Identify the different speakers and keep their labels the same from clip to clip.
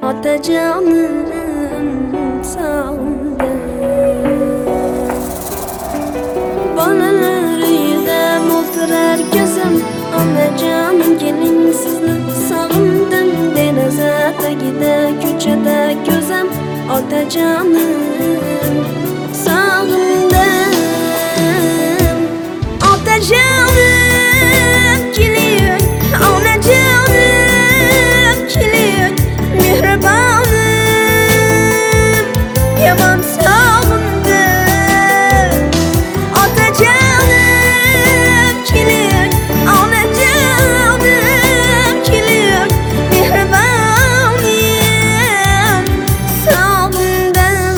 Speaker 1: otajonim sog'indim. Bolalar uyida mo'ltirar ko'zim, onajonim keling sizni sog'indim. Deraza tagida ko'chada ko'zim, otajonim sog'indim. Otajonim keling, onajonim keling, mehribonim yomon sog'indim. Otajonim keling, onajonim keling, mehribonim sog'indim.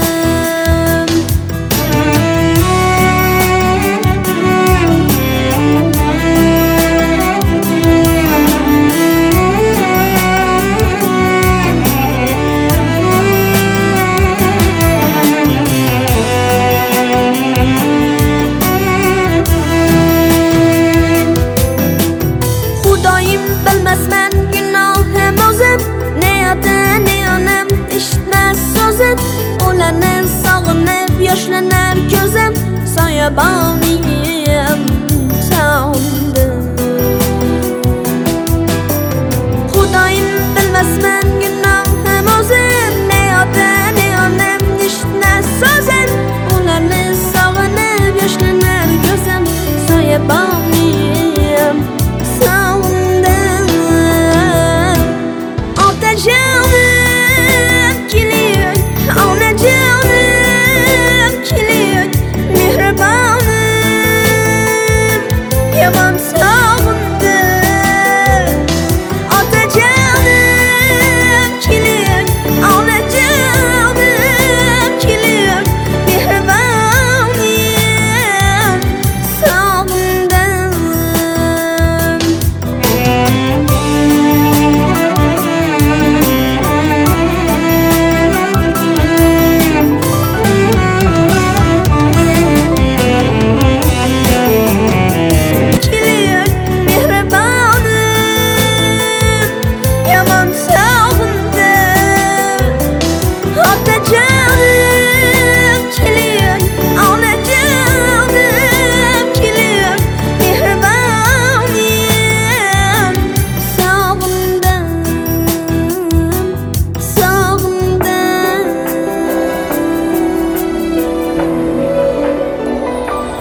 Speaker 1: Xudoyim bilmasman gunohim o'zim, ne ota ne onam eshitmas so'zim. Ularni sog'inib yoshlanar ko'zim, soyabon